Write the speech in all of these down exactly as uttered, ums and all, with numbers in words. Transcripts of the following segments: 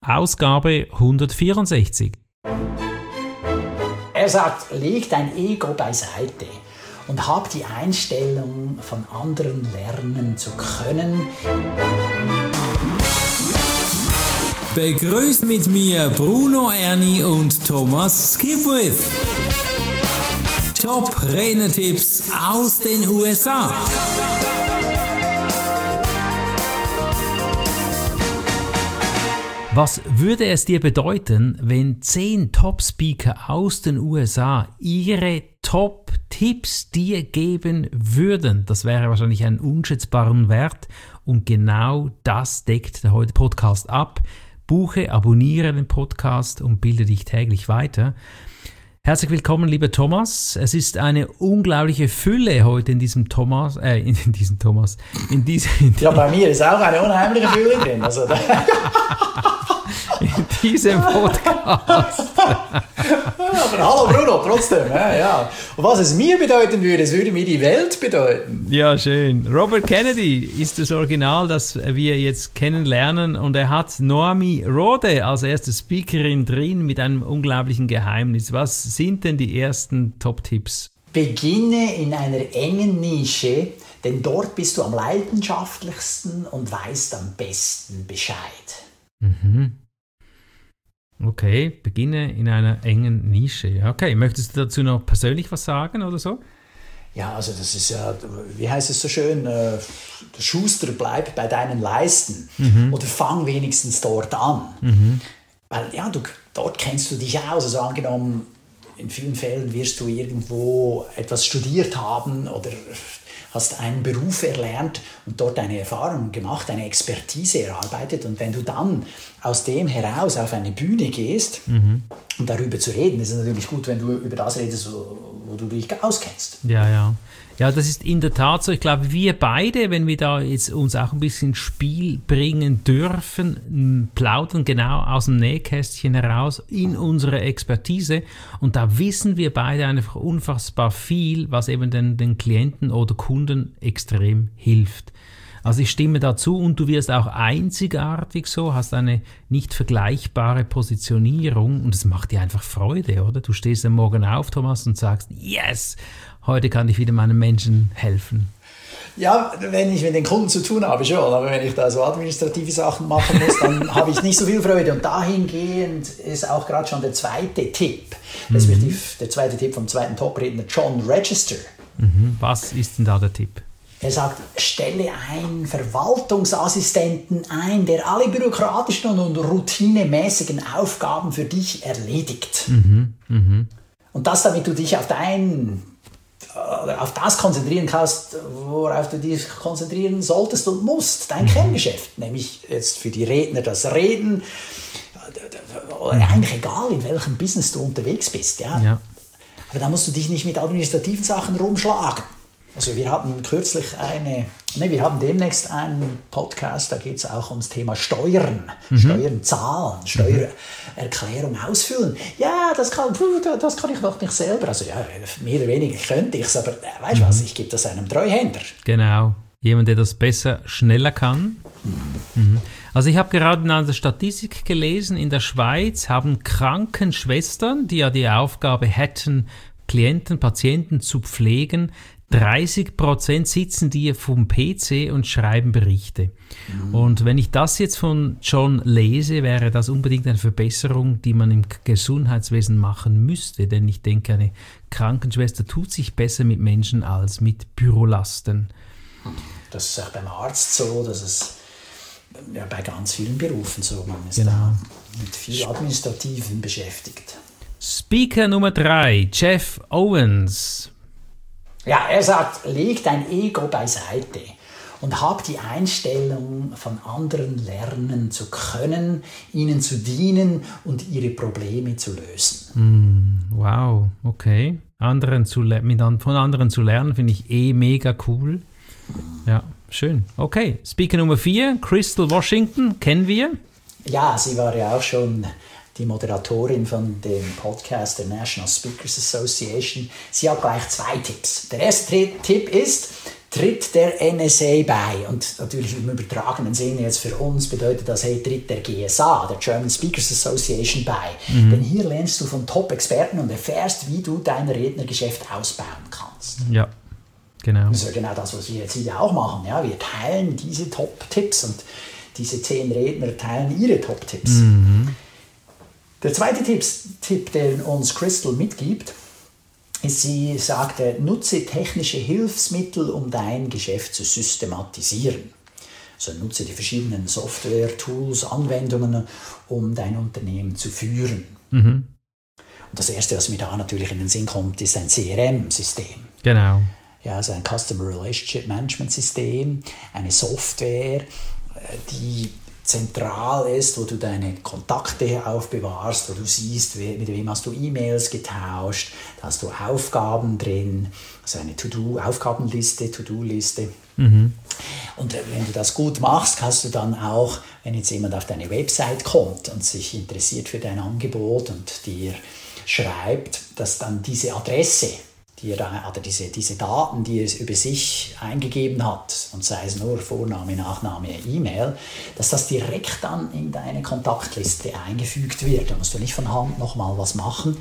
Ausgabe hundertvierundsechzig. Er sagt, leg dein Ego beiseite und hab die Einstellung, von anderen lernen zu können. Begrüßt mit mir Bruno Erni und Thomas Skipwith. Top-Renner-Tipps aus den U S A. Was würde es dir bedeuten, wenn zehn Top-Speaker aus den U S A ihre Top-Tipps dir geben würden? Das wäre wahrscheinlich einen unschätzbaren Wert und genau das deckt der heutige Podcast ab. Buche, abonniere den Podcast und bilde dich täglich weiter. Herzlich willkommen, lieber Thomas. Es ist eine unglaubliche Fülle heute in diesem Thomas, äh, in, in diesem Thomas, in diesem... In ja, bei mir ist auch eine unheimliche Fülle drin. Also, in diesem Podcast. Aber hallo Bruno, trotzdem. Ja, ja. Und was es mir bedeuten würde, es würde mir die Welt bedeuten. Ja, schön. Robert Kennedy ist das Original, das wir jetzt kennenlernen. Und er hat Noami Rode als erste Speakerin drin mit einem unglaublichen Geheimnis. Was sind denn die ersten Top-Tipps? Beginne in einer engen Nische, denn dort bist du am leidenschaftlichsten und weißt am besten Bescheid. Mhm. Okay, beginne in einer engen Nische. Okay, möchtest du dazu noch persönlich was sagen oder so? Ja, also das ist ja, wie heißt es so schön, äh, der Schuster bleibt bei deinen Leisten, mhm. oder fang wenigstens dort an. Mhm. Weil ja, du, dort kennst du dich aus. Also angenommen, in vielen Fällen wirst du irgendwo etwas studiert haben oder hast einen Beruf erlernt und dort eine Erfahrung gemacht, eine Expertise erarbeitet. Und wenn du dann aus dem heraus auf eine Bühne gehst, mhm. um darüber zu reden, ist es natürlich gut, wenn du über das redest, wo du dich auskennst. Ja, ja. Ja, das ist in der Tat so. Ich glaube, wir beide, wenn wir da jetzt uns auch ein bisschen ins Spiel bringen dürfen, plaudern genau aus dem Nähkästchen heraus in unsere Expertise. Und da wissen wir beide einfach unfassbar viel, was eben den, den Klienten oder Kunden extrem hilft. Also ich stimme dazu und du wirst auch einzigartig so, hast eine nicht vergleichbare Positionierung und es macht dir einfach Freude, oder? Du stehst am Morgen auf, Thomas, und sagst, yes, heute kann ich wieder meinen Menschen helfen. Ja, wenn ich mit den Kunden zu tun habe, schon. Aber wenn ich da so administrative Sachen machen muss, dann habe ich nicht so viel Freude. Und dahingehend ist auch gerade schon der zweite Tipp, mhm. respektive der zweite Tipp vom zweiten Top-Redner, John Register. Mhm. Was ist denn da der Tipp? Er sagt, stelle einen Verwaltungsassistenten ein, der alle bürokratischen und routinemäßigen Aufgaben für dich erledigt. Mhm, mh. Und das, damit du dich auf dein, auf das konzentrieren kannst, worauf du dich konzentrieren solltest und musst, dein mhm. Kerngeschäft. Nämlich jetzt für die Redner das Reden, eigentlich egal, in welchem Business du unterwegs bist. Ja? Ja. Aber da musst du dich nicht mit administrativen Sachen rumschlagen. Also wir hatten kürzlich eine, ne, wir haben demnächst einen Podcast, da geht es auch ums Thema Steuern, mhm. Steuern zahlen, Steuererklärung ausfüllen. Ja, das kann, das kann ich noch nicht selber. Also ja, mehr oder weniger könnte ich es, aber äh, weißt du mhm. was, ich gebe das einem Treuhänder. Genau, jemand, der das besser, schneller kann. Mhm. Mhm. Also ich habe gerade in einer Statistik gelesen, in der Schweiz haben Krankenschwestern, die ja die Aufgabe hätten, Klienten, Patienten zu pflegen, dreißig Prozent sitzen die vom P C und schreiben Berichte. Mhm. Und wenn ich das jetzt von John lese, wäre das unbedingt eine Verbesserung, die man im Gesundheitswesen machen müsste. Denn ich denke, eine Krankenschwester tut sich besser mit Menschen als mit Bürolasten. Das ist auch beim Arzt so, dass es ja, bei ganz vielen Berufen so, man ist genau. da mit viel Administrativen beschäftigt. Speaker Nummer drei, Jeff Owens. Ja, er sagt, leg dein Ego beiseite und hab die Einstellung, von anderen lernen zu können, ihnen zu dienen und ihre Probleme zu lösen. Mm, wow, okay. Anderen zu le- mit an- von anderen zu lernen, finde ich eh mega cool. Ja, schön. Okay, Speaker Nummer vier, Crystal Washington, kennen wir? Ja, sie war ja auch schon die Moderatorin von dem Podcast der National Speakers Association. Sie hat gleich zwei Tipps. Der erste Tipp ist, tritt der N S A bei. Und natürlich im übertragenen Sinne jetzt für uns bedeutet das, hey, tritt der G S A, der German Speakers Association, bei. Mhm. Denn hier lernst du von Top-Experten und erfährst, wie du dein Rednergeschäft ausbauen kannst. Ja, genau. Das ist ja genau das, was wir jetzt hier auch machen. Ja, wir teilen diese Top-Tipps und diese zehn Redner teilen ihre Top-Tipps. Mhm. Der zweite Tipp, Tipp, den uns Crystal mitgibt, ist, sie sagte, nutze technische Hilfsmittel, um dein Geschäft zu systematisieren. Also nutze die verschiedenen Software, Tools, Anwendungen, um dein Unternehmen zu führen. Mhm. Und das Erste, was mir da natürlich in den Sinn kommt, ist ein C R M-System. Genau. Ja, also ein Customer Relationship Management System, eine Software, die zentral ist, wo du deine Kontakte aufbewahrst, wo du siehst, mit wem hast du E-Mails getauscht, da hast du Aufgaben drin, also eine To-Do-Aufgabenliste, To-Do-Liste. Mhm. Und wenn du das gut machst, kannst du dann auch, wenn jetzt jemand auf deine Website kommt und sich interessiert für dein Angebot und dir schreibt, dass dann diese Adresse, die er, oder diese, diese Daten, die er über sich eingegeben hat, und sei es nur Vorname, Nachname, E-Mail, dass das direkt dann in deine Kontaktliste eingefügt wird. Da musst du nicht von Hand nochmal was machen.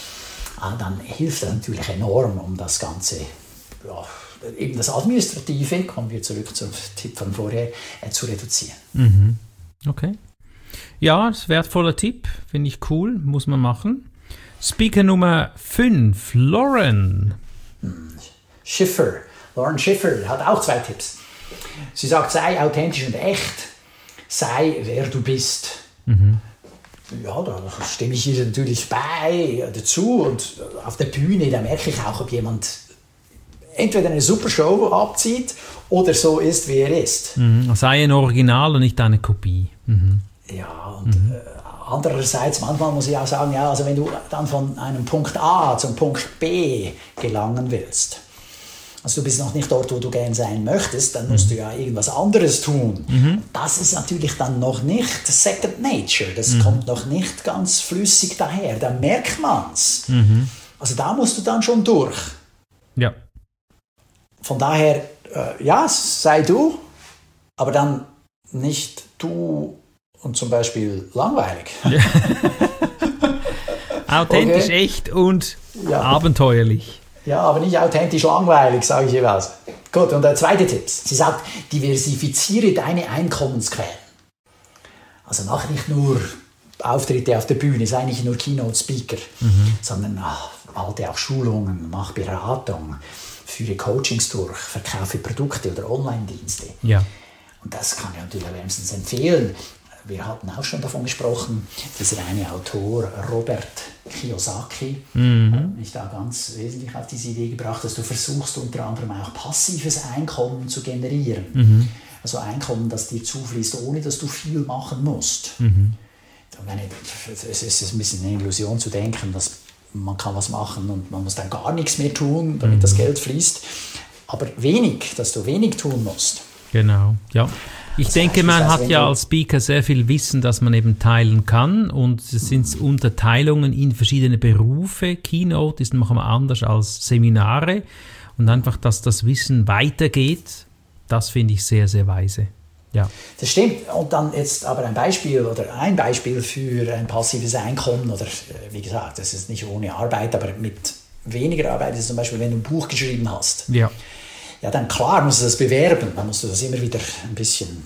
Dann hilft das natürlich enorm, um das Ganze, ja, eben das Administrative, kommen wir zurück zum Tipp von vorher, äh, zu reduzieren. Mhm. Okay. Ja, das ist ein wertvoller Tipp, finde ich cool, muss man machen. Speaker Nummer fünf, Lauren. Schiffer. Lauren Schiffer hat auch zwei Tipps. Sie sagt, sei authentisch und echt, sei wer du bist. Mhm. Ja, da stimme ich ihr natürlich bei, dazu. Und auf der Bühne, da merke ich auch, ob jemand entweder eine super Show abzieht oder so ist, wie er ist. Mhm. Sei ein Original und nicht eine Kopie. Mhm. Ja, und mhm. äh, andererseits, manchmal muss ich auch sagen, ja, also wenn du dann von einem Punkt A zum Punkt B gelangen willst, also du bist noch nicht dort, wo du gern sein möchtest, dann musst du ja irgendwas anderes tun. Mhm. Das ist natürlich dann noch nicht Second Nature, das mhm. kommt noch nicht ganz flüssig daher, da merkt man's. Mhm. Also da musst du dann schon durch. Ja. Von daher, äh, ja, sei du, aber dann nicht du und zum Beispiel langweilig. Ja. Authentisch, okay. Echt und ja. Abenteuerlich. Ja, aber nicht authentisch langweilig, sage ich jeweils. Gut, und der zweite Tipp. Sie sagt, diversifiziere deine Einkommensquellen. Also mach nicht nur Auftritte auf der Bühne, sei nicht nur Keynote-Speaker, mhm. sondern ach, halte auch Schulungen, mach Beratung, führe Coachings durch, verkaufe Produkte oder Online-Dienste. Ja. Und das kann ich natürlich wärmstens empfehlen. Wir hatten auch schon davon gesprochen, dieser eine Autor, Robert Kiyosaki, mhm. hat mich da ganz wesentlich auf diese Idee gebracht, dass du versuchst, unter anderem auch passives Einkommen zu generieren. Mhm. Also Einkommen, das dir zufließt, ohne dass du viel machen musst. Mhm. Es ist ein bisschen eine Illusion zu denken, dass man kann was machen und man muss dann gar nichts mehr tun, damit mhm. das Geld fließt. Aber wenig, dass du wenig tun musst. Genau, ja. Ich also denke, man hat ja als Speaker sehr viel Wissen, das man eben teilen kann, und es sind Unterteilungen in verschiedene Berufe. Keynote ist noch mal anders als Seminare, und einfach, dass das Wissen weitergeht, das finde ich sehr, sehr weise. Ja. Das stimmt. Und dann jetzt aber ein Beispiel oder ein Beispiel für ein passives Einkommen, oder wie gesagt, das ist nicht ohne Arbeit, aber mit weniger Arbeit ist zum Beispiel, wenn du ein Buch geschrieben hast. Ja. Ja, dann klar musst du das bewerben, dann musst du das immer wieder ein bisschen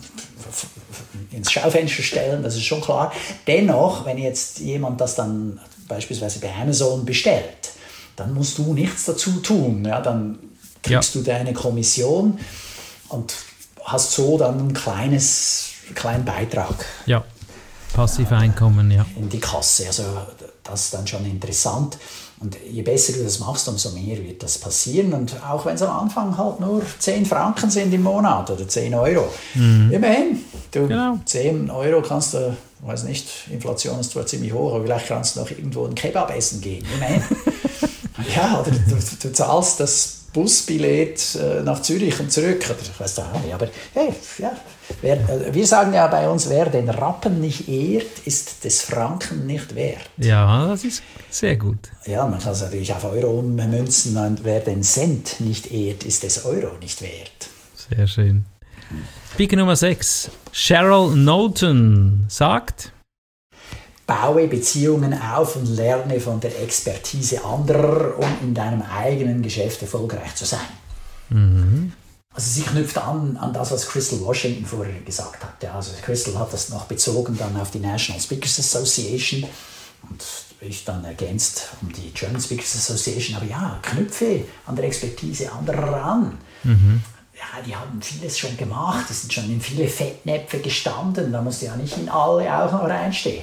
ins Schaufenster stellen, das ist schon klar. Dennoch, wenn jetzt jemand das dann beispielsweise bei Amazon bestellt, dann musst du nichts dazu tun. Ja, dann kriegst ja. du deine Kommission und hast so dann ein kleines, kleinen Beitrag. Ja, passive Einkommen, ja. In die Kasse, also das ist dann schon interessant. Und je besser du das machst, umso mehr wird das passieren. Und auch wenn es am Anfang halt nur zehn Franken sind im Monat oder zehn Euro. Mhm. Immerhin, du, genau. zehn Euro kannst du, ich weiß nicht, Inflation ist zwar ziemlich hoch, aber vielleicht kannst du noch irgendwo einen Kebab essen gehen. Immerhin. Ja, oder du, du zahlst das Busbillett äh, nach Zürich und zurück. Oder ich weiß auch nicht. Aber hey, ja. Wer, äh, wir sagen ja bei uns, wer den Rappen nicht ehrt, ist des Franken nicht wert. Ja, das ist sehr gut. Ja, man kann es natürlich auf Euro ummünzen. Und wer den Cent nicht ehrt, ist des Euro nicht wert. Sehr schön. Speaker Nummer sechs. Cheryl Knowlton sagt: Baue Beziehungen auf und lerne von der Expertise anderer, um in deinem eigenen Geschäft erfolgreich zu sein. Mhm. Also sie knüpft an, an das, was Crystal Washington vorher gesagt hat. Ja, also Crystal hat das noch bezogen dann auf die National Speakers Association und ich dann ergänzt um die German Speakers Association. Aber ja, knüpfe an der Expertise anderer an. Mhm. Ja, die haben vieles schon gemacht, die sind schon in viele Fettnäpfe gestanden, da musst du ja nicht in alle auch noch reinstehen.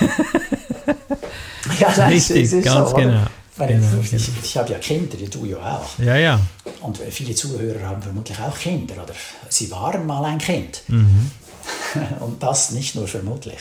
Ja, das Richtig, ist, ist ganz so, genau. Meine, genau, ich, genau. ich habe ja Kinder, du ja auch. Ja, ja. Und viele Zuhörer haben vermutlich auch Kinder oder sie waren mal ein Kind. Mhm. Und das nicht nur vermutlich.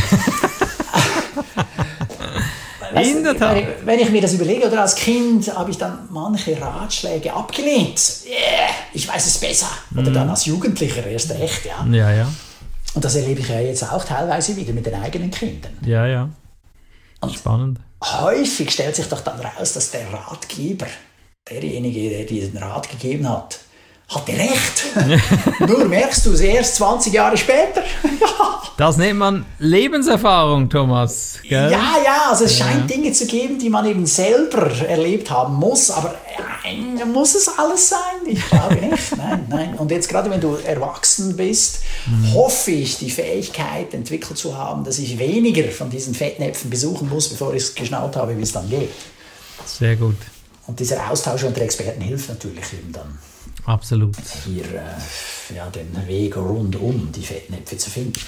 In der Tat. Wenn ich, wenn ich mir das überlege, oder als Kind habe ich dann manche Ratschläge abgelehnt. Yeah, ich weiß es besser. Oder dann als Jugendlicher erst recht. Ja. Ja, ja. Und das erlebe ich ja jetzt auch teilweise wieder mit den eigenen Kindern. Ja, ja. Und spannend. Häufig stellt sich doch dann raus, dass der Ratgeber, derjenige, der diesen Rat gegeben hat, hatte recht. Nur merkst du es erst zwanzig Jahre später. Das nennt man Lebenserfahrung, Thomas. Gell? Ja, ja, also es Ja. scheint Dinge zu geben, die man eben selber erlebt haben muss, aber nein, muss es alles sein? Ich glaube nicht. Nein, nein. Und jetzt gerade, wenn du erwachsen bist, mhm. hoffe ich, die Fähigkeit entwickelt zu haben, dass ich weniger von diesen Fettnäpfen besuchen muss, bevor ich es geschnallt habe, wie es dann geht. Sehr gut. Und dieser Austausch unter Experten hilft natürlich eben dann. Absolut. Hier äh, ja, den Weg rundum die Fettnäpfe zu finden.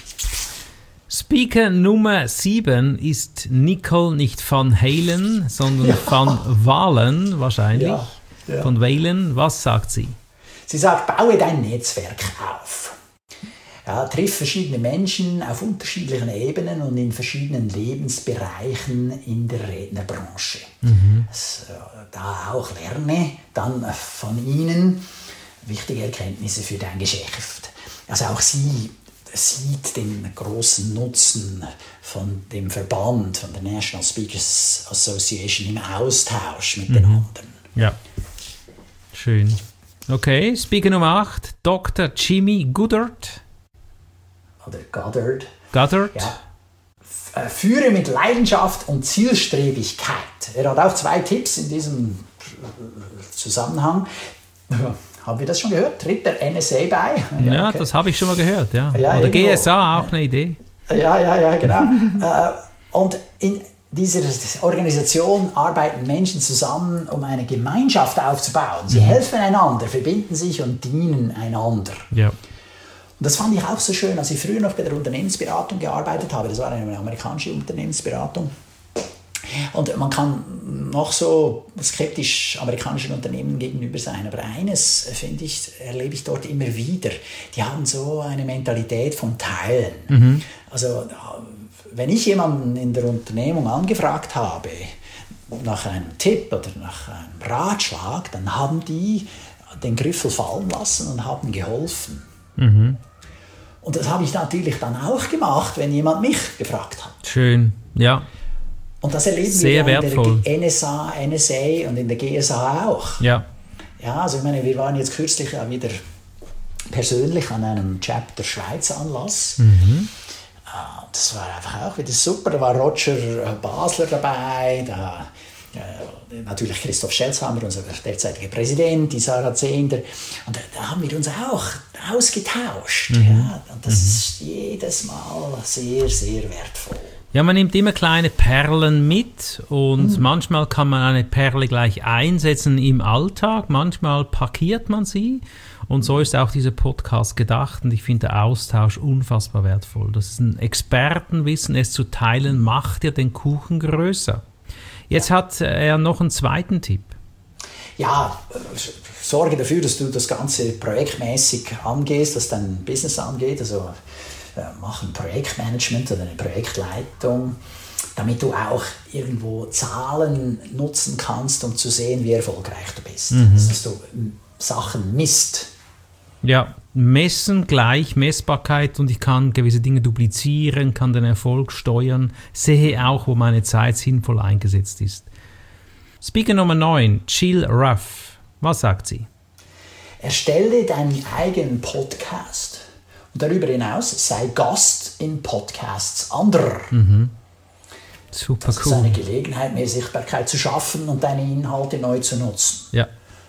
Speaker Nummer sieben ist Nicole nicht Van Halen, sondern Ja. Van Walen wahrscheinlich. Ja, ja. Von Walen. Was sagt sie? Sie sagt, baue dein Netzwerk auf. Ja, triff verschiedene Menschen auf unterschiedlichen Ebenen und in verschiedenen Lebensbereichen in der Rednerbranche. Mhm. Das, äh, da auch lerne dann von ihnen wichtige Erkenntnisse für dein Geschäft. Also auch sie sieht den großen Nutzen von dem Verband, von der National Speakers Association im Austausch mit mhm. den anderen. Ja, schön. Okay, Speaker Nummer acht, Doktor Jimmy Goddard. Oder Goddard. Goddard. Ja. F- Führe mit Leidenschaft und Zielstrebigkeit. Er hat auch zwei Tipps in diesem Zusammenhang. Haben wir das schon gehört? Tritt der N S A bei? Ja, Ja, okay. das habe ich schon mal gehört. Ja. Ja, Oder irgendwo. G S A, auch eine Idee. Ja, ja, ja, genau. äh, und in dieser Organisation arbeiten Menschen zusammen, um eine Gemeinschaft aufzubauen. Sie mhm. helfen einander, verbinden sich und dienen einander. Ja. Und das fand ich auch so schön, als ich früher noch bei der Unternehmensberatung gearbeitet habe. Das war eine amerikanische Unternehmensberatung. Und man kann noch so skeptisch amerikanischen Unternehmen gegenüber sein, aber eines, finde ich, erlebe ich dort immer wieder. Die haben so eine Mentalität vom Teilen. Mhm. Also wenn ich jemanden in der Unternehmung angefragt habe, nach einem Tipp oder nach einem Ratschlag, dann haben die den Griffel fallen lassen und haben geholfen. Mhm. Und das habe ich natürlich dann auch gemacht, wenn jemand mich gefragt hat. Schön, ja. Und das erleben Sehr wir ja wertvoll. in der N S A, N S A und in der G S A auch. Ja. Ja, also ich meine, wir waren jetzt kürzlich ja wieder persönlich an einem Chapter Schweiz Anlass. Mhm. Das war einfach auch wieder super. Da war Roger Basler dabei, da äh, natürlich Christoph Schelzhammer, unser derzeitiger Präsident, die Sarah Zehnder. Und da, da haben wir uns auch ausgetauscht. Mhm. Ja, und das mhm. ist jedes Mal sehr, sehr wertvoll. Ja, man nimmt immer kleine Perlen mit und mhm. manchmal kann man eine Perle gleich einsetzen im Alltag, manchmal parkiert man sie und so ist auch dieser Podcast gedacht und ich finde der Austausch unfassbar wertvoll. Das ist ein Expertenwissen, es zu teilen, macht ja den Kuchen größer. Jetzt ja. hat er noch einen zweiten Tipp. Ja, sorge dafür, dass du das Ganze projektmäßig angehst, was dein Business angeht, also mach ein Projektmanagement oder eine Projektleitung. damit du auch irgendwo Zahlen nutzen kannst, um zu sehen, wie erfolgreich du bist. Mhm. Das heißt, du Sachen misst. Ja, messen gleich Messbarkeit und ich kann gewisse Dinge duplizieren, kann den Erfolg steuern, sehe auch, wo meine Zeit sinnvoll eingesetzt ist. Speaker Nummer neun, Jill Ruff. Was sagt sie? Erstelle deinen eigenen Podcast und darüber hinaus sei Gast in Podcasts anderer. Mhm. Super das cool. ist eine Gelegenheit, mehr Sichtbarkeit zu schaffen und deine Inhalte neu zu nutzen. Ja.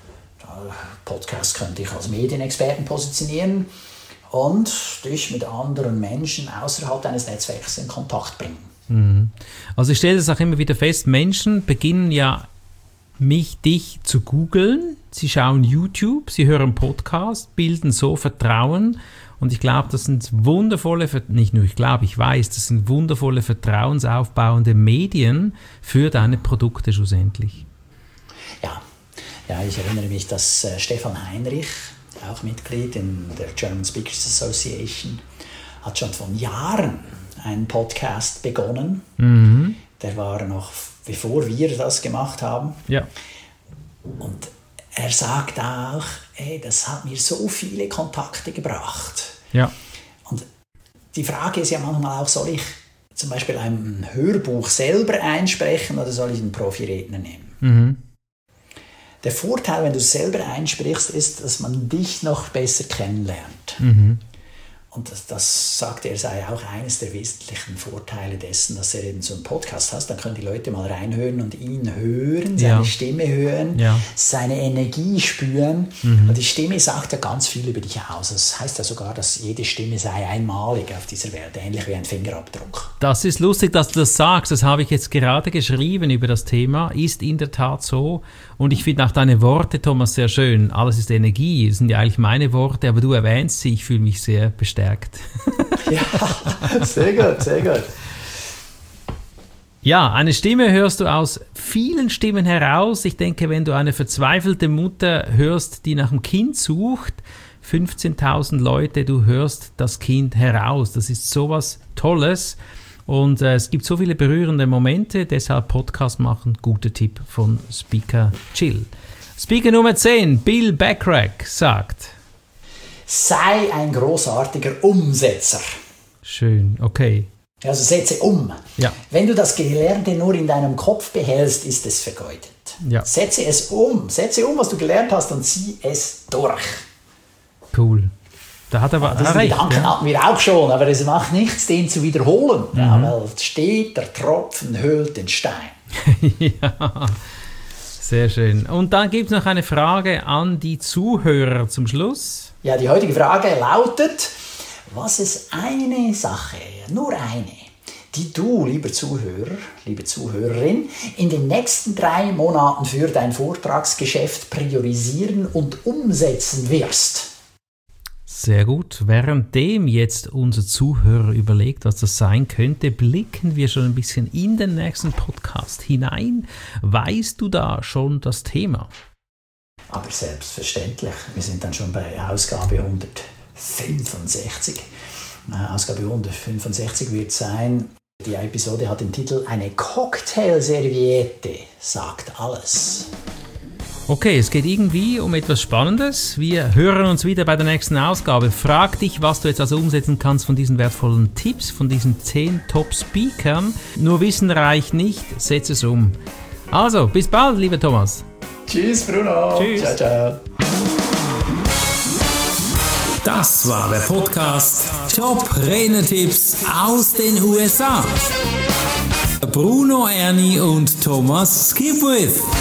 Podcast könnte ich als Medienexperten positionieren und dich mit anderen Menschen außerhalb deines Netzwerks in Kontakt bringen. Mhm. Also ich stelle das auch immer wieder fest, Menschen beginnen ja mich, dich zu googeln, sie schauen YouTube, sie hören Podcast, bilden so Vertrauen und ich glaube, das sind wundervolle, nicht nur ich glaube, ich weiß, das sind wundervolle vertrauensaufbauende Medien für deine Produkte schlussendlich. Ja, ja ich erinnere mich, dass äh, Stefan Heinrich, auch Mitglied in der German Speakers Association, hat schon vor Jahren einen Podcast begonnen. Mhm. Der war noch bevor wir das gemacht haben. Ja. Und er sagt auch, ey, das hat mir so viele Kontakte gebracht. Ja. Und die Frage ist ja manchmal auch, soll ich zum Beispiel ein Hörbuch selber einsprechen oder soll ich einen Profi-Redner nehmen? Mhm. Der Vorteil, wenn du es selber einsprichst, ist, dass man dich noch besser kennenlernt. Mhm. Und das, das sagt er, sei auch eines der wesentlichen Vorteile dessen, dass er eben so einen Podcast hat. Dann können die Leute mal reinhören und ihn hören, seine Ja. Stimme hören, Ja. seine Energie spüren. Mhm. Und die Stimme sagt ja ganz viel über dich aus. Das heißt ja sogar, dass jede Stimme sei einmalig auf dieser Welt, ähnlich wie ein Fingerabdruck. Das ist lustig, dass du das sagst. Das habe ich jetzt gerade geschrieben über das Thema. Ist in der Tat so. Und ich finde auch deine Worte, Thomas, sehr schön. Alles ist Energie. Das sind ja eigentlich meine Worte, aber du erwähnst sie. Ich fühle mich sehr bestärkt. Ja, sehr gut, sehr gut. Ja, eine Stimme hörst du aus vielen Stimmen heraus. Ich denke, wenn du eine verzweifelte Mutter hörst, die nach einem Kind sucht, fünfzehntausend Leute, du hörst das Kind heraus. Das ist sowas Tolles. Und äh, es gibt so viele berührende Momente, deshalb Podcast machen, guter Tipp von Speaker Jill. Speaker Nummer zehn, Bill Backrack sagt: Sei ein großartiger Umsetzer. Schön, okay. Also setze um. Ja. Wenn du das Gelernte nur in deinem Kopf behältst, ist es vergeudet. Ja. Setze es um. Setze um, was du gelernt hast und zieh es durch. Cool. Da hat er aber Diesen recht. Gedanken Ja. hatten wir auch schon, aber es macht nichts, den zu wiederholen. Mhm. Ja, weil steht, der Tropfen höhlt den Stein. Ja, sehr schön. Und dann gibt es noch eine Frage an die Zuhörer zum Schluss. Ja, die heutige Frage lautet: Was ist eine Sache, nur eine, die du, lieber Zuhörer, liebe Zuhörerin, in den nächsten drei Monaten für dein Vortragsgeschäft priorisieren und umsetzen wirst? Sehr gut. Währenddem jetzt unser Zuhörer überlegt, was das sein könnte, blicken wir schon ein bisschen in den nächsten Podcast hinein. Weißt du da schon das Thema? Aber selbstverständlich, wir sind dann schon bei Ausgabe hundertfünfundsechzig. Äh, Ausgabe hundertfünfundsechzig wird sein, die Episode hat den Titel Eine Cocktailserviette sagt alles. Okay, es geht irgendwie um etwas Spannendes. Wir hören uns wieder bei der nächsten Ausgabe. Frag dich, was du jetzt also umsetzen kannst von diesen wertvollen Tipps, von diesen zehn Top-Speakern. Nur Wissen reicht nicht, setz es um. Also, bis bald, lieber Thomas. Tschüss, Bruno. Tschüss. Ciao, ciao. Das war der Podcast Top-Renner-Tipps aus den U S A. Bruno Erni und Thomas Skipwith.